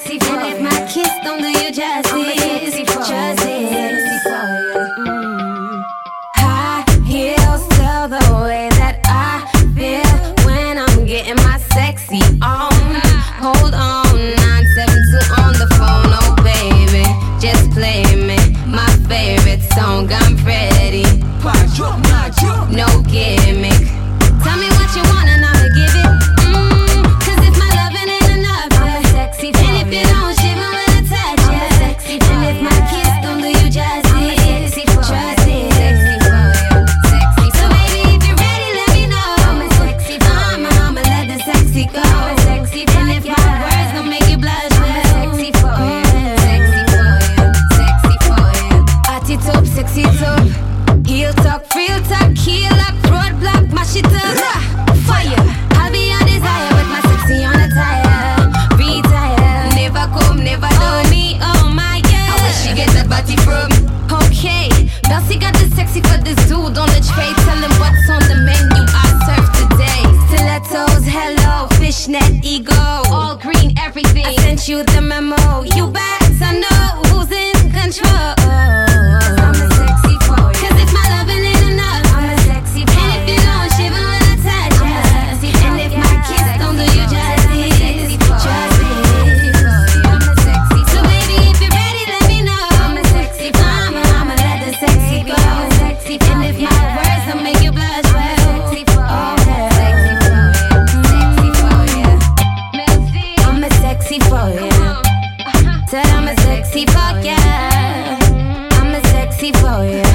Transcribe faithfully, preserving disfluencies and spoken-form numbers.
sexy for you. And if my kiss don't do you justice, I'm sexy for justice. Mm. High heels tell the way that I feel when I'm getting my sexy on. Hold on, nine seven two on the phone, oh baby, just play me my favorite song. I'm ready. No gimmick. Tell me what you want and I'ma give it. Mm, Cause if my loving ain't enough, I'm a sexy for and if you don't shiver when I touch you, I'm a sexy for and if my kiss don't do you justice, I'm a sexy for trust it. Sexy for you, sexy for so baby, if you're ready, let me know. I'm a sexy for I'ma, I'ma let the sexy go. I'm a sexy for and if my words don't make you blush, I'm a sexy for you, sexy for you, sexy for you. Attitude, sexy top. Heel talk, real talk, heel up, roadblock, mash it up. Fire, I'll be your desire with my sexy on a tire. Retire, never come, never do me, oh my yeah. I wish you get that body from. Okay, Belcy got the sexy for this dude on the tray. Tell him what's on the menu, I serve today. Stilettos, hello, fishnet, ego, all green, everything. I sent you the memo, you bet I know who's in control. I'm a sexy for you. Cause if my loving ain't enough, I'm a sexy for and if you don't shiver when I touch you, I'm a sexy for and if my kiss don't do you justice, trust me. I'm a sexy for so baby, if you're ready, let me know. I'm a sexy for I'ma, I'ma let the sexy go. I'm a sexy for and if my words don't make you blush, well, sexy for oh, sexy for you, sexy for you. I'm a sexy for you. Said I'm a sexy for ya. I'm a sexy for you.